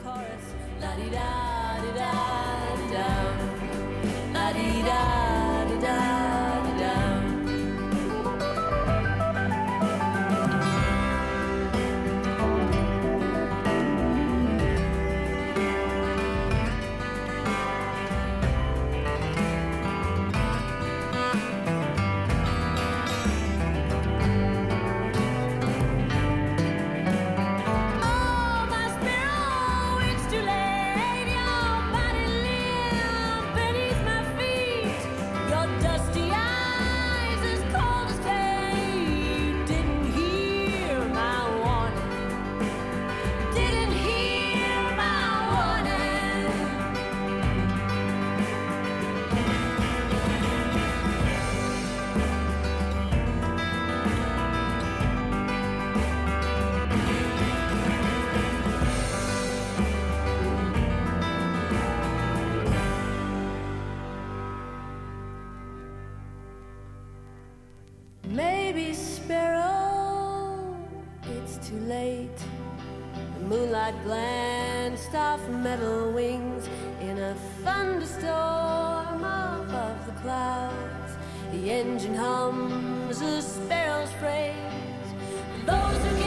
chorus. La di da di da di da. La di da di da di da. Maybe sparrow, it's too late. The moonlight glanced off metal wings in a thunderstorm above the clouds. The engine hums a sparrow's phrase. Those who